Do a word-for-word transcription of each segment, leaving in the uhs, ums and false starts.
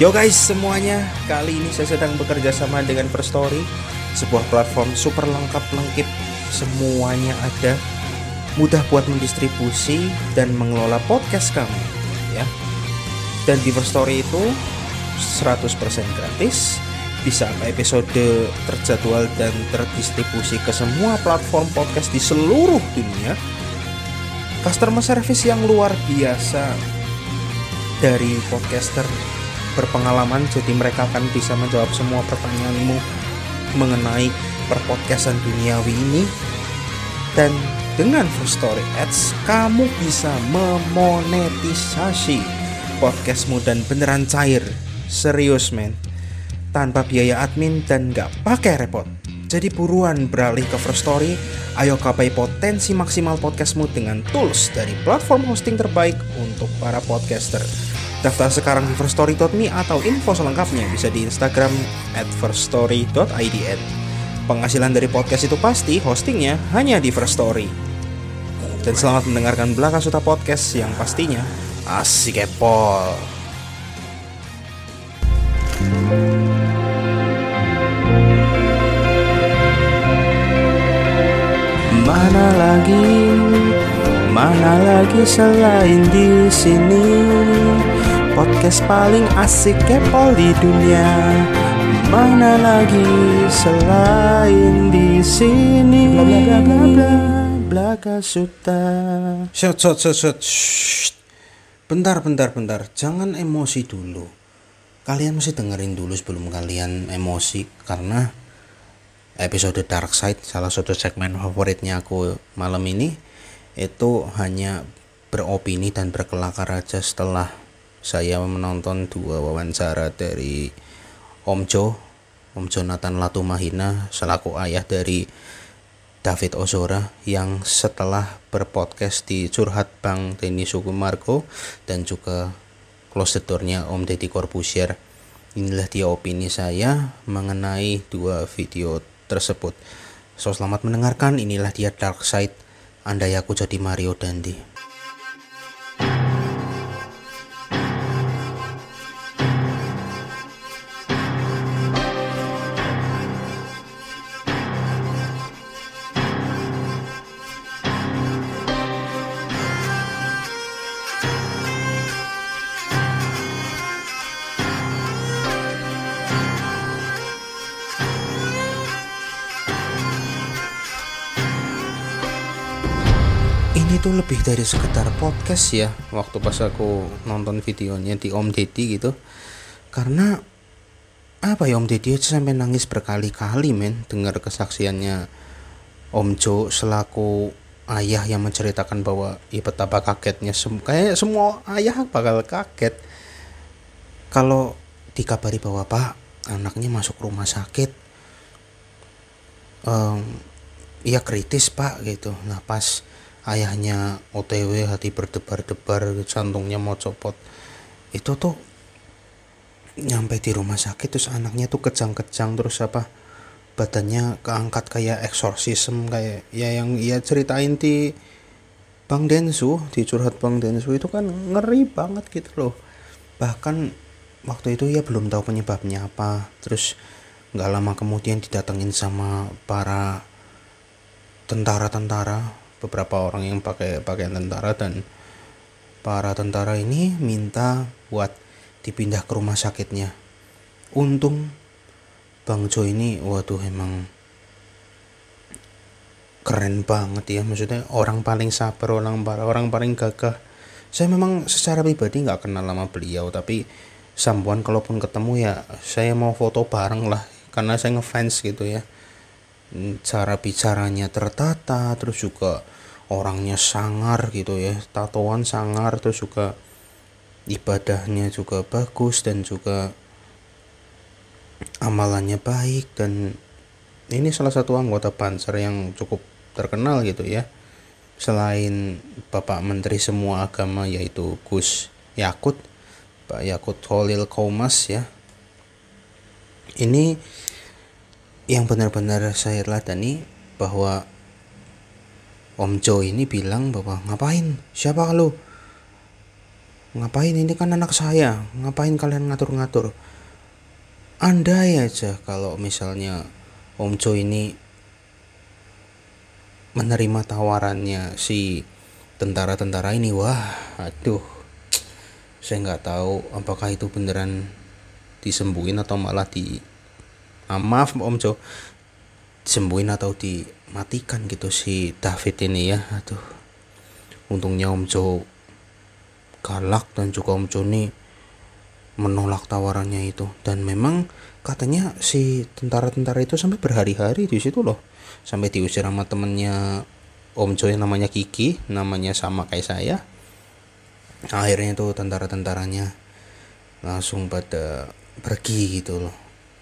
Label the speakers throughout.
Speaker 1: Yo guys semuanya, kali ini saya sedang bekerja sama dengan Firstory, sebuah platform super lengkap lengkap, semuanya ada, mudah buat mendistribusi dan mengelola podcast kamu, ya. Dan di Firstory itu seratus persen gratis, bisa episode terjadwal dan terdistribusi ke semua platform podcast di seluruh dunia. Customer service yang luar biasa dari podcaster berpengalaman, jadi mereka akan bisa menjawab semua pertanyaanmu mengenai perpodcastan duniawi ini. Dan dengan Firstory Ads kamu bisa memonetisasi podcastmu dan beneran cair, serius men, tanpa biaya admin dan gak pakai repot. Jadi buruan beralih ke Firstory, ayo gapai potensi maksimal podcastmu dengan tools dari platform hosting terbaik untuk para podcaster. Daftar sekarang di firstory dot me atau info selengkapnya bisa di Instagram at firstory dot id. Penghasilan dari podcast itu pasti, hostingnya hanya di Firstory. Dan selamat mendengarkan Belaka Suta Podcast yang pastinya asik epol. Mana lagi, mana lagi selain di sini, podcast paling asik kepol di dunia. Mana lagi selain di sini. Bla bla bla bla bla. Belaka Suta. Shut shut shut shut. Shh. Bentar bentar bentar. Jangan emosi dulu. Kalian mesti dengerin dulu sebelum kalian emosi, karena episode Dark Side, salah satu segmen favoritnya aku malam ini, itu hanya beropini dan berkelakar aja setelah saya menonton dua wawancara dari Om Jo, Om Jonathan Latumahina selaku ayah dari David Ozora, yang setelah berpodcast di Curhat Bang Denny Sukumargo dan juga Close the Door-nya Om Deddy Corbuzier. Inilah dia opini saya mengenai dua video tersebut. So selamat mendengarkan, inilah dia Dark Side, Andai Aku Jadi Mario Dandi. Ini tuh lebih dari sekedar podcast ya, waktu pas aku nonton videonya di Om Deddy gitu. Karena apa ya, Om Deddy aja sampai nangis berkali-kali men dengar kesaksiannya Om Jo selaku ayah yang menceritakan bahwa ya betapa kagetnya, sem- kayak semua ayah bakal kaget kalau dikabari bahwa Pak, anaknya masuk rumah sakit, um, ya kritis Pak gitu. Nah pas ayahnya O T W, hati berdebar-debar, jantungnya mau copot, itu tuh nyampe di rumah sakit terus anaknya tuh kejang-kejang, terus apa, badannya keangkat kayak eksorsisme, kayak ya yang ia ceritain di Bang Densu, di Curhat Bang Densu itu kan ngeri banget gitu loh. Bahkan waktu itu ya belum tahu penyebabnya apa, terus nggak lama kemudian didatengin sama para tentara-tentara, beberapa orang yang pakai pakaian tentara, dan para tentara ini minta buat dipindah ke rumah sakitnya. Untung Bang Jo ini waduh emang keren banget ya, maksudnya orang paling sabar, orang orang paling gagah. Saya memang secara pribadi nggak kenal sama beliau, tapi sambuan kalaupun ketemu ya saya mau foto bareng lah, karena saya ngefans gitu ya. Cara bicaranya tertata, terus juga orangnya sangar gitu ya, tatoan sangar, terus juga ibadahnya juga bagus dan juga amalannya baik. Dan ini salah satu anggota Banser yang cukup terkenal gitu ya, selain Bapak Menteri semua agama yaitu Gus Yakut, Pak Yakut Khalil Qomas ya. Ini yang benar-benar saya teladani, bahwa Om Jo ini bilang bahwa ngapain, siapa lu ngapain, ini kan anak saya, ngapain kalian ngatur-ngatur. Andai aja kalau misalnya Om Jo ini menerima tawarannya si tentara-tentara ini, wah aduh, saya nggak tahu apakah itu beneran disembuhin atau malah di ah, maaf Om Jo, disembuhin atau dimatikan gitu si David ini ya. Aduh, untungnya Om Jo galak dan juga Om Jo ini menolak tawarannya itu. Dan memang katanya si tentara-tentara itu sampai berhari-hari di situ loh, sampai diusir sama temennya Om Jo yang namanya Kiki, namanya sama kayak saya. Akhirnya tuh tentara-tentaranya langsung pada pergi gitu loh.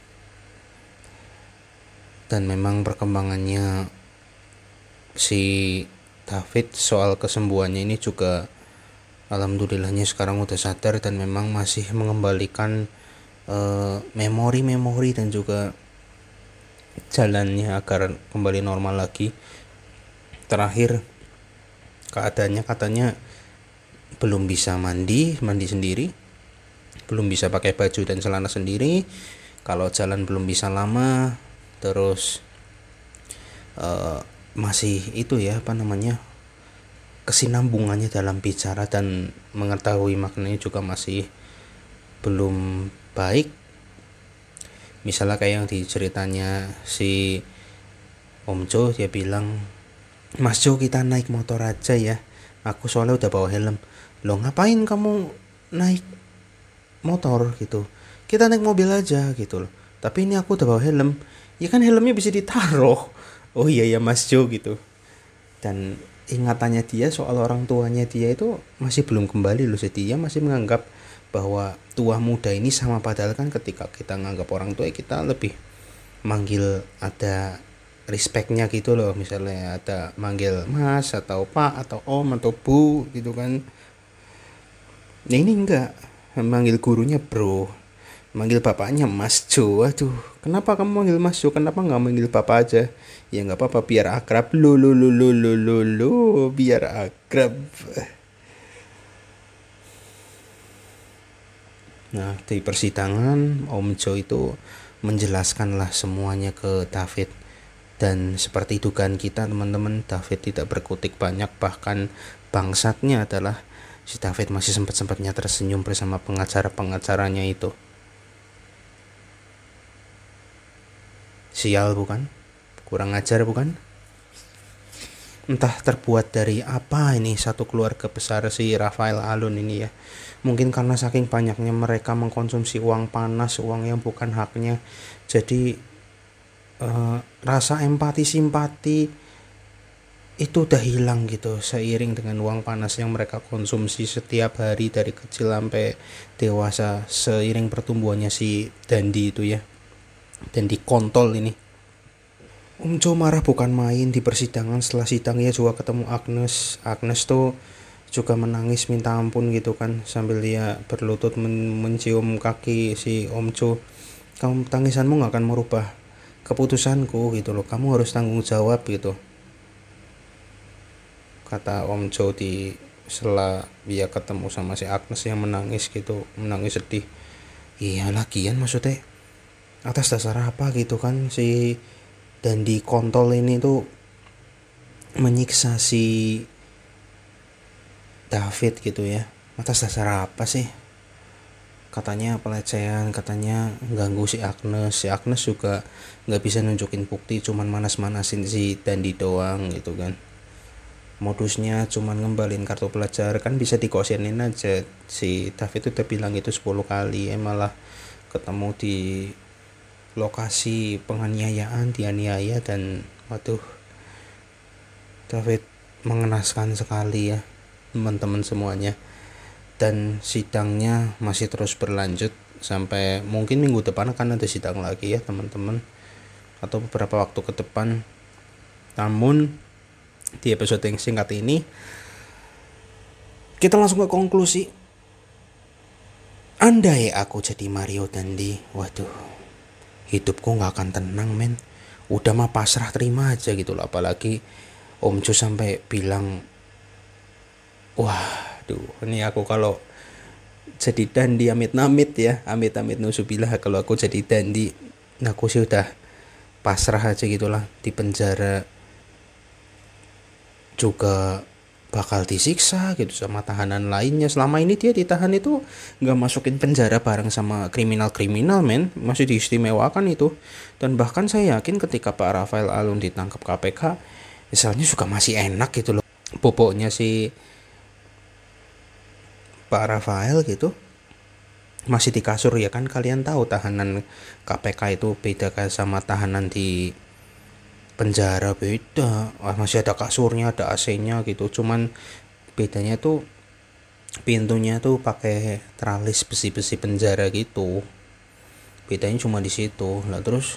Speaker 1: Dan memang perkembangannya si David soal kesembuhannya ini juga alhamdulillahnya sekarang udah sadar dan memang masih mengembalikan uh, memori-memori dan juga jalannya agar kembali normal lagi. Terakhir keadaannya katanya belum bisa mandi, mandi sendiri, belum bisa pakai baju dan celana sendiri, kalau jalan belum bisa lama, terus uh, masih itu ya apa namanya kesinambungannya dalam bicara dan mengetahui maknanya juga masih belum baik. Misalnya kayak yang diceritanya si Om Jo, dia bilang, Mas Jo kita naik motor aja ya, aku soalnya udah bawa helm. Loh ngapain kamu naik motor gitu, kita naik mobil aja gitu loh. Tapi ini aku udah bawa helm. Ya kan helmnya bisa ditaruh. Oh iya ya Mas Jo gitu. Dan ingatannya dia soal orang tuanya dia itu masih belum kembali loh. Jadi dia masih menganggap bahwa tua muda ini sama, padahal kan ketika kita menganggap orang tua kita lebih manggil ada respectnya gitu loh. Misalnya ada manggil mas atau pak atau om atau bu gitu kan. Nah ini enggak, manggil gurunya bro, manggil bapaknya Mas Jo. Aduh, kenapa kamu manggil Mas Jo, kenapa nggak manggil bapak aja? Ya nggak apa-apa, biar akrab. Lo lo lo lo lo lo lo biar akrab. Nah di persidangan Om Jo itu menjelaskanlah semuanya ke David. Dan seperti dugaan kita teman-teman, David tidak berkutik banyak. Bahkan bangsatnya adalah si David masih sempat-sempatnya tersenyum bersama pengacara-pengacaranya itu. Sial bukan? Kurang ajar bukan? Entah terbuat dari apa ini satu keluarga besar si Rafael Alun ini ya. Mungkin karena saking banyaknya mereka mengkonsumsi uang panas, uang yang bukan haknya. Jadi eh, rasa empati simpati itu udah hilang gitu seiring dengan uang panas yang mereka konsumsi setiap hari dari kecil sampai dewasa, seiring pertumbuhannya si Dandi itu ya. Dandi kontol ini. Om Jo marah bukan main di persidangan. Setelah sidang ia juga ketemu Agnes. Agnes tuh juga menangis minta ampun gitu kan, sambil dia berlutut men- mencium kaki si Om Jo. Kamu tangisanmu gak akan merubah keputusanku gitu loh, kamu harus tanggung jawab gitu, kata Om Jo di sela dia ketemu sama si Agnes yang menangis gitu, menangis sedih. Iya lagian maksudnya atas dasar apa gitu kan si Dandi kontol ini tuh menyiksa si David gitu ya, atas dasar apa sih? Katanya pelecehan, katanya ganggu si Agnes. Si Agnes juga gak bisa nunjukin bukti, cuman manas-manasin si Dandi doang gitu kan. Modusnya cuman ngembalin kartu pelajar, kan bisa dikosenin aja. Si David udah bilang itu sepuluh kali, eh malah ketemu di lokasi penganiayaan, dianiaya. Dan waduh, David mengenaskan sekali ya teman-teman semuanya. Dan sidangnya masih terus berlanjut sampai mungkin minggu depan akan ada sidang lagi ya teman-teman, atau beberapa waktu ke depan. Namun di episode yang singkat ini kita langsung ke konklusi. Andai aku jadi Mario Dandi, waduh, hidupku gak akan tenang men. Udah mah pasrah terima aja gitu loh. Apalagi Om Jo sampai bilang, wah, duh, ini aku kalau jadi dandi amit-amit ya, amit-amit nusubillah kalau aku jadi dandi, aku sih udah pasrah aja gitulah. Di penjara juga bakal disiksa gitu sama tahanan lainnya. Selama ini dia ditahan itu nggak masukin penjara bareng sama kriminal-kriminal men, masih diistimewakan itu. Dan bahkan saya yakin ketika Pak Rafael Alun ditangkap K P K, misalnya juga masih enak gitu loh. Boboknya si Pak Rafael gitu masih di kasur ya kan. Kalian tahu tahanan K P K itu beda kayak sama tahanan di penjara, beda. Wah, masih ada kasurnya, ada A C-nya gitu. Cuman bedanya tuh pintunya tuh pakai teralis besi-besi penjara gitu. Bedanya cuma di situ. Lah terus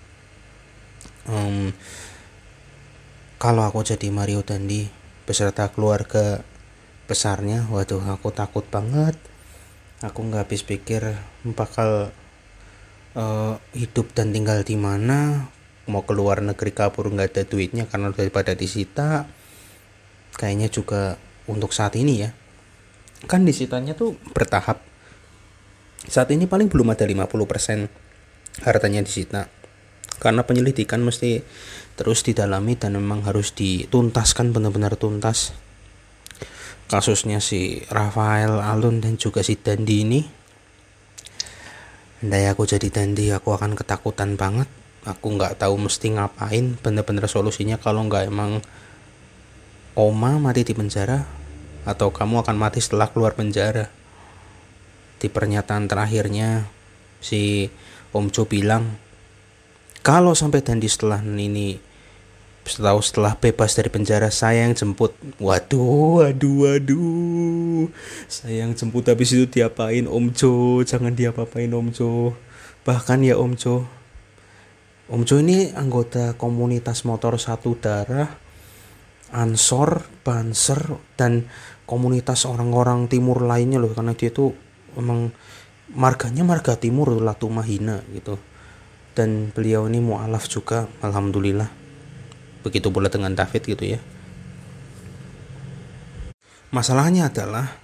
Speaker 1: um, kalau aku jadi Mario Dandi beserta keluarga besarnya, waduh aku takut banget. Aku nggak habis pikir bakal uh, hidup dan tinggal di mana. Mau keluar negeri kabur nggak ada duitnya karena daripada disita. Kayaknya juga untuk saat ini ya, kan disitanya tuh bertahap. Saat ini paling belum ada lima puluh persen hartanya disita, karena penyelidikan mesti terus didalami dan memang harus dituntaskan, benar-benar tuntas kasusnya si Rafael Alun dan juga si Dandi ini. Andai aku jadi Dandi, aku akan ketakutan banget. Aku nggak tahu mesti ngapain, bener-bener solusinya kalau nggak emang Oma mati di penjara, atau kamu akan mati setelah keluar penjara. Di pernyataan terakhirnya si Om Jo bilang kalau sampai Dandi setelah ini setelah setelah bebas dari penjara, saya yang jemput. Waduh, waduh, waduh, saya yang jemput. Habis itu diapain Om Jo? Jangan diapa-apain Om Jo. Bahkan ya Om Jo, Om Jo ini anggota komunitas motor satu darah, Ansor, Banser, dan komunitas orang-orang timur lainnya loh. Karena dia tuh emang marganya marga timur, Latumahina gitu. Dan beliau ini mu'alaf juga, alhamdulillah. Begitu pula dengan David gitu ya. Masalahnya adalah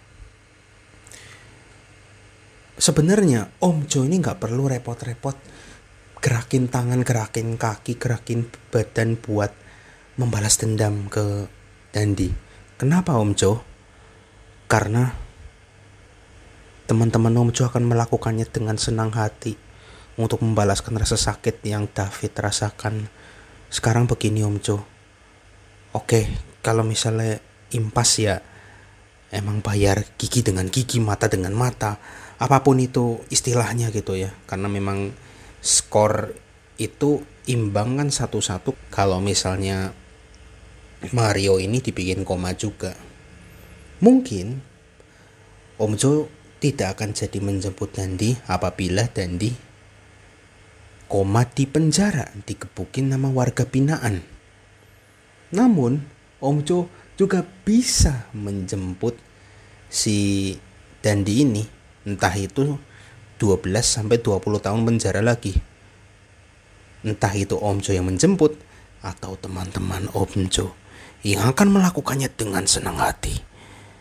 Speaker 1: sebenarnya Om Jo ini gak perlu repot-repot gerakin tangan, gerakin kaki, gerakin badan buat membalas dendam ke Dandi. Kenapa Om Jo? Karena teman-teman Om Jo akan melakukannya dengan senang hati untuk membalaskan rasa sakit yang David rasakan. Sekarang begini Om Jo, oke, kalau misalnya impas ya emang bayar gigi dengan gigi, mata dengan mata, apapun itu istilahnya gitu ya. Karena memang skor itu imbang kan satu-satu. Kalau misalnya Mario ini dibikin koma juga, mungkin Om Jo tidak akan jadi menjemput Dandi apabila Dandi koma di penjara, digebukin nama warga binaan. Namun Om Jo juga bisa menjemput si Dandi ini, entah itu dua belas sampai dua puluh tahun penjara lagi. Entah itu Om Jo yang menjemput atau teman-teman Om Jo yang akan melakukannya dengan senang hati.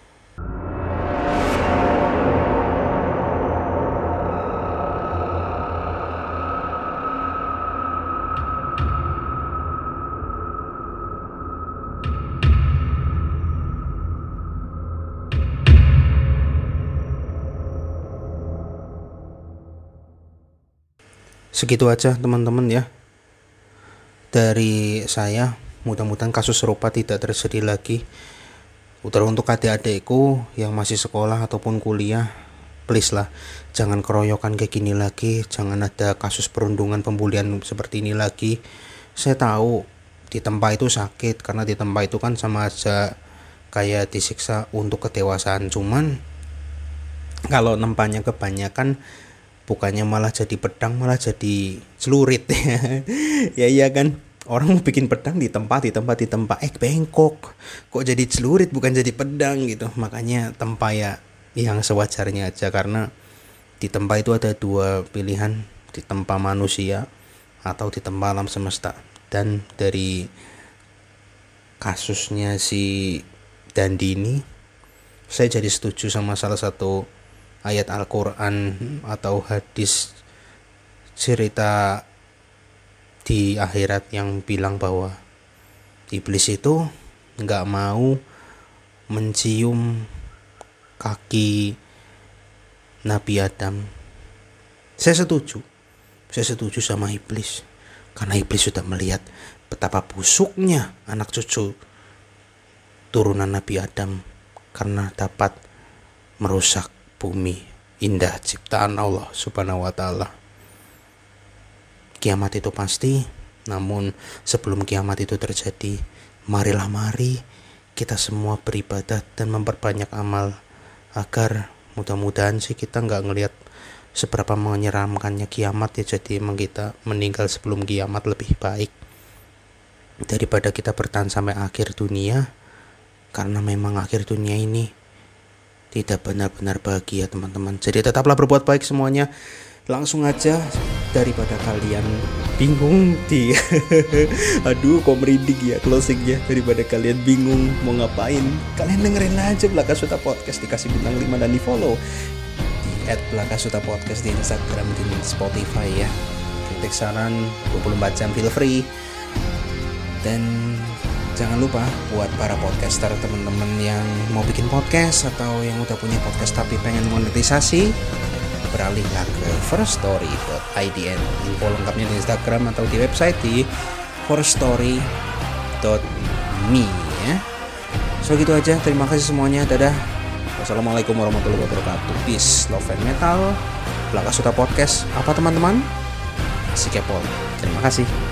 Speaker 1: Segitu aja teman-teman ya dari saya. Mudah-mudahan kasus serupa tidak terjadi lagi. Untuk adik-adikku yang masih sekolah ataupun kuliah, please lah, jangan keroyokan kayak gini lagi. Jangan ada kasus perundungan, pembulian seperti ini lagi. Saya tahu di tempat itu sakit, karena di tempat itu kan sama aja kayak disiksa untuk kedewasaan. Cuman kalau nempanya kebanyakan, bukannya malah jadi pedang, malah jadi celurit. Ya iya kan, orang mau bikin pedang di tempat di tempat di tempat eh bengkok, kok jadi celurit bukan jadi pedang gitu. Makanya tempat ya yang sewajarnya aja, karena di tempat itu ada dua pilihan, di tempat manusia atau di tempat alam semesta. Dan dari kasusnya si Dandi ini, saya jadi setuju sama salah satu ayat Al-Quran atau hadis cerita di akhirat yang bilang bahwa iblis itu gak mau mencium kaki Nabi Adam. Saya setuju Saya setuju sama iblis, karena iblis sudah melihat betapa busuknya anak cucu turunan Nabi Adam karena dapat merusak bumi indah ciptaan Allah Subhanahu wa ta'ala. Kiamat itu pasti, namun sebelum kiamat itu terjadi, marilah mari kita semua beribadah dan memperbanyak amal, agar mudah-mudahan sih kita gak ngelihat seberapa menyeramkannya kiamat ya. Jadi emang kita meninggal sebelum kiamat lebih baik daripada kita bertahan sampai akhir dunia, karena memang akhir dunia ini tidak benar-benar bahagia teman-teman. Jadi tetaplah berbuat baik semuanya. Langsung aja, daripada kalian bingung di aduh kok merinding ya closingnya, daripada kalian bingung mau ngapain, kalian dengerin aja Belaka Suta Podcast, dikasih bintang lima dan di follow at Belaka Suta Podcast di Instagram, di Spotify ya. Kritik saran dua puluh empat jam feel free. Dan jangan lupa buat para podcaster teman-teman yang mau bikin podcast atau yang udah punya podcast tapi pengen monetisasi, beralihlah ke first story dot i d n. Info lengkapnya di Instagram atau di website di first story dot me ya. So gitu aja, terima kasih semuanya, dadah. Wassalamualaikum warahmatullahi wabarakatuh. Peace, love and metal. Belaka Suta Podcast. Apa teman-teman? Asik ya Pol. Terima kasih.